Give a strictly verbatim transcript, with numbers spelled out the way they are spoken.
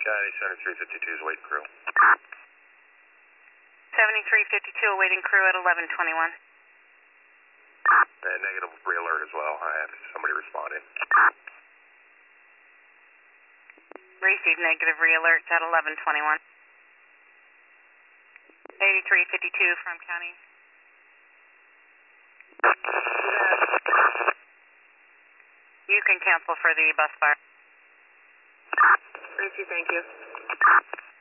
County seventy-three fifty-two is waiting crew. seventy-three fifty-two awaiting crew at eleven twenty-one. Uh, negative re-alert as well. I have somebody responding. Receive negative re-alerts at eleven twenty-one. eighty-three fifty-two from county. You can cancel for the bus fire. Tracy, thank you.